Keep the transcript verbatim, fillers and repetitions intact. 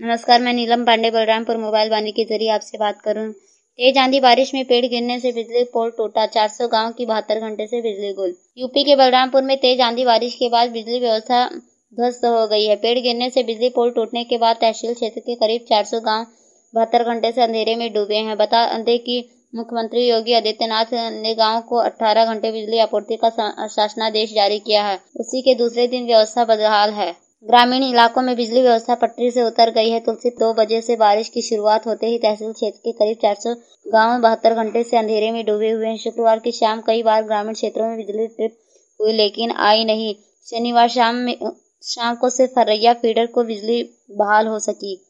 नमस्कार, मैं नीलम पांडे बलरामपुर मोबाइल वाणी के जरिए आपसे बात करूं। तेज आंधी बारिश में पेड़ गिरने से बिजली पोल टूटा, चार सौ गांव की बहत्तर घंटे से बिजली गुल। यूपी के बलरामपुर में तेज आंधी बारिश के बाद बिजली व्यवस्था ध्वस्त हो गई है। पेड़ गिरने से बिजली पोल टूटने के बाद तहसील क्षेत्र के करीब चार सौ गांव बहत्तर घंटे से अंधेरे में डूबे हैं। बता दें कि मुख्यमंत्री योगी आदित्यनाथ ने गांव को अठारह घंटे बिजली आपूर्ति का शासनादेश जारी किया है। उसी के दूसरे दिन व्यवस्था बदहाल है। ग्रामीण इलाकों में बिजली व्यवस्था पटरी से उतर गई है। तुलसी दो बजे से बारिश की शुरुआत होते ही तहसील क्षेत्र के करीब चार सौ गांव बहत्तर घंटे से अंधेरे में डूबे हुए हैं। शुक्रवार की शाम कई बार ग्रामीण क्षेत्रों में बिजली ट्रिप हुई, लेकिन आई नहीं। शनिवार शाम में शाम को सिर्फ फर्रैया फीडर को बिजली बहाल हो सकी।